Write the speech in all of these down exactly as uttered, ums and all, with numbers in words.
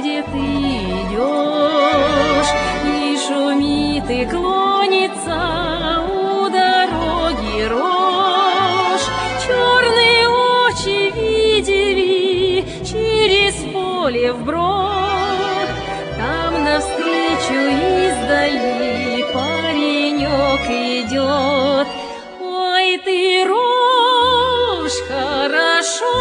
где ты идешь, и шумит, и клонится у дороги рожь. Черные очи видели через поле вброд, там навстречу издали паренек идет. Ой, ты, рожь, хорошо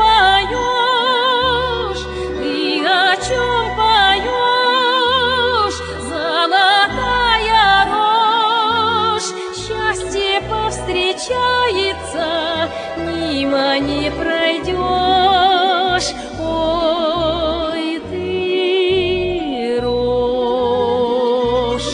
поешь, ты о чем поешь, золотая рожь? Счастье повстречается, мимо не пройдешь. Ой, ты, рожь.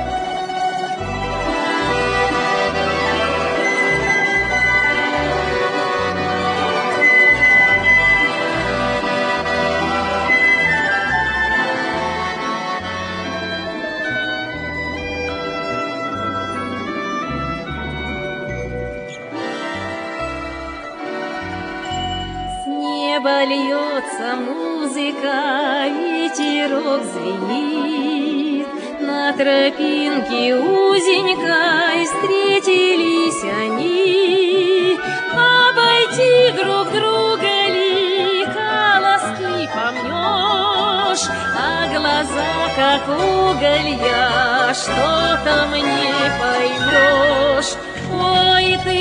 С неба льется музыка, ветерок звенит. На тропинке узенькой встретились они. Обойти друг друга ли, колоски помнешь, а глаза как уголья, что там не поймешь. Ой, ты,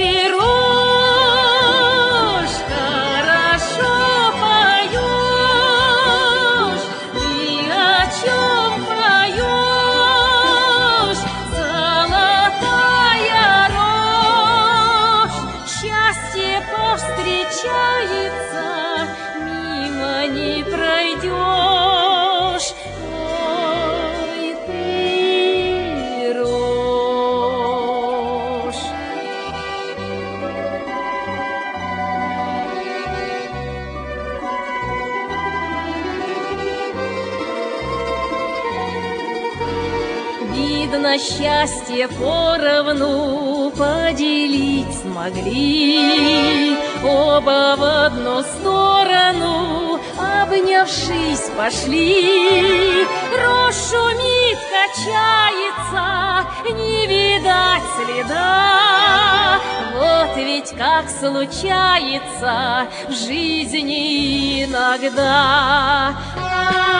рожь, хорошо поешь, ты о чем поешь, золотая рожь? Счастье повстречается, мимо не пройдешь. Ой, ты, рожь. Видно, счастье поровну поделить смогли. Оба в одну сторону, обнявшись, пошли. Рожь шумит, качается, не видать следа. Вот ведь как случается в жизни иногда.